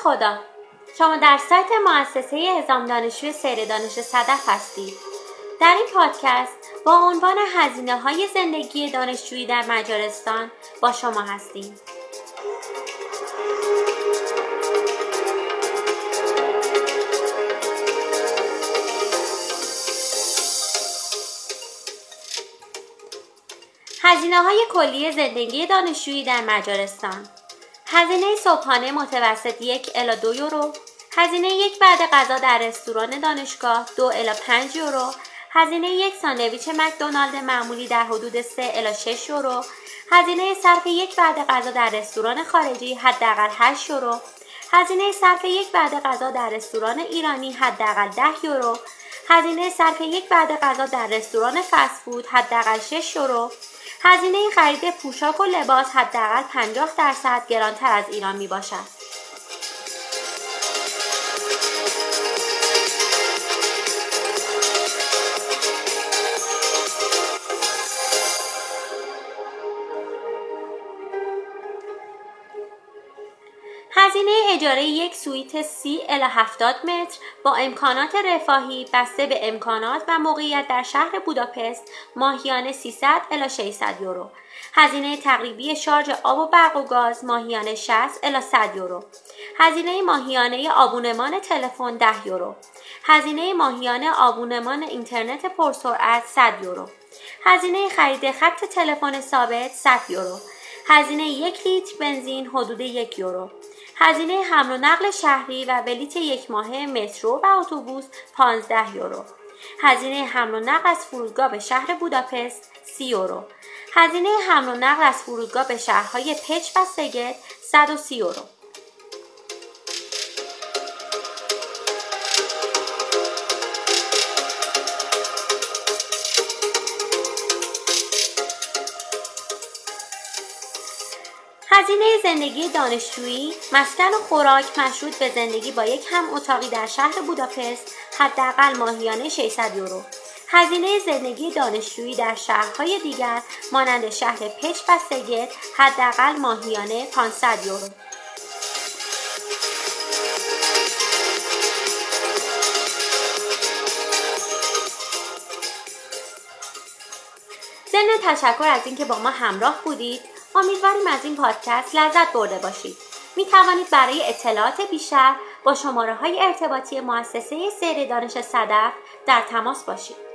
خدا، شما در سایت مؤسسه اعزام دانشجوی سیر دانش صدف هستید. در این پادکست با عنوان هزینه‌های زندگی دانشجویی در مجارستان با شما هستیم. هزینه‌های کلی زندگی دانشجویی در مجارستان: هزینه صبحانه متوسط 1 الی 2 یورو، هزینه یک بعد غذا در رستوران دانشگاه 2 الی 5 یورو، هزینه یک ساندویچ مکدونالد معمولی در حدود 3 الی 6 یورو، هزینه صرف یک بعد غذا در رستوران خارجی حداقل 8 یورو، هزینه صرف یک بعد غذا در رستوران ایرانی حداقل 10 یورو، هزینه صرف یک بعد غذا در رستوران فست فود حداقل 6 یورو، هزینه خرید پوشاک و لباس حداقل 50% گرانتر از ایران می باشد. هزینه اجاره یک سویت 30 الی 70 متر با امکانات رفاهی بسته به امکانات و موقعیت در شهر بوداپست ماهیانه 300 الی 600 یورو. هزینه تقریبی شارژ آب و برق و گاز ماهیانه 60 الی 100 یورو. هزینه ماهیانه آبونمان تلفن 10 یورو. هزینه ماهیانه آبونمان اینترنت پرسرعت 100 یورو. هزینه خرید خط تلفن ثابت 100 یورو. هزینه 1 لیتر بنزین حدود 1 یورو. هزینه حمل و نقل شهری و بلیت یک ماهه مترو و اتوبوس 15 یورو. هزینه حمل و نقل از فرودگاه به شهر بوداپست 30 یورو. هزینه حمل و نقل از فرودگاه به شهرهای پچ و سگت 130 یورو. هزینه زندگی دانشجویی، مسکن و خوراک مشروط به زندگی با یک هم اتاقی در شهر بوداپست حداقل ماهیانه 600 یورو. هزینه زندگی دانشجویی در شهرهای دیگر مانند شهر پچ و سگت حداقل ماهیانه 500 یورو. ضمن تشکر از اینکه با ما همراه بودید، امیدواریم از این پادکست لذت برده باشید. می توانید برای اطلاعات بیشتر با شماره‌های ارتباطی مؤسسه سیر دانش صدف در تماس باشید.